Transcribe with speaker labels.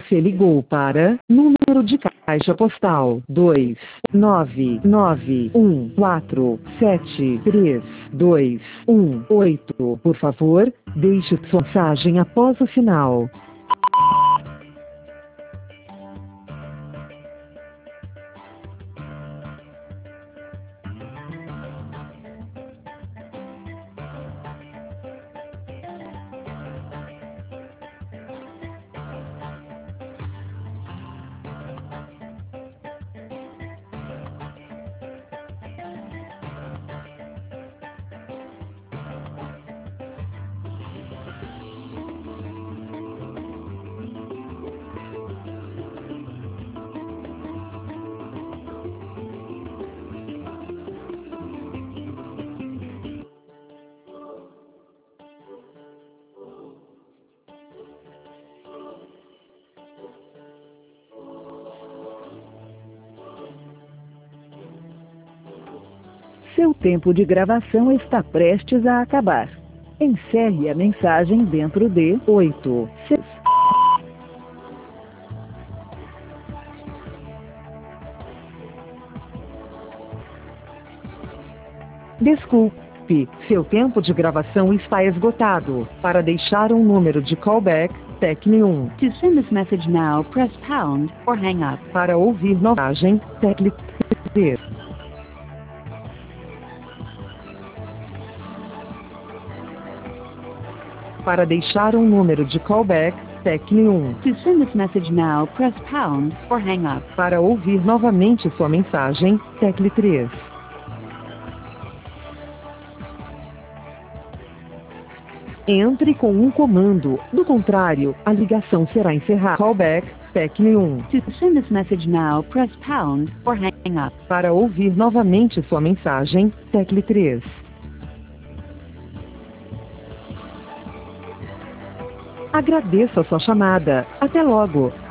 Speaker 1: Você ligou para número de caixa postal 29914732118. Por favor, deixe sua mensagem após o sinal. Seu tempo de gravação está prestes a acabar. Encerre a mensagem dentro de 8 6. Desculpe, seu tempo de gravação está esgotado. Para deixar um número de callback, tecle 1.
Speaker 2: To send this message now, press pound or hang up.
Speaker 1: Para ouvir mensagem, tecle 3. Para deixar um número de callback, tecle 1.
Speaker 2: To send this message now, press pound or hang up.
Speaker 1: Para ouvir novamente sua mensagem, tecle 3. Entre com um comando, do contrário, a ligação será encerrada. Callback, tecle 1.
Speaker 2: To send this message now, press pound or hang up.
Speaker 1: Para ouvir novamente sua mensagem, tecle 3. Agradeço a sua chamada. Até logo.